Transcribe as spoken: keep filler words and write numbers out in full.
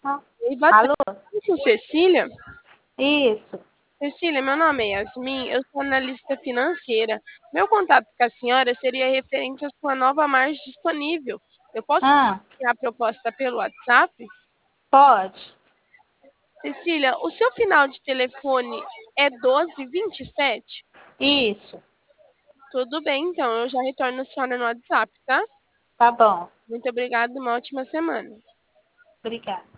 E boa tarde. Alô? Com Cecília? Isso. Cecília, meu nome é Yasmin, eu sou analista financeira. Meu contato com a senhora seria referente à sua nova margem disponível. Eu posso Ah, compartilhar a proposta pelo WhatsApp? pode. Cecília, o seu final de telefone é doze vinte e sete? Isso. Tudo bem, então, eu já retorno a senhora no WhatsApp, tá? Tá bom. Muito obrigada, uma ótima semana. Obrigada.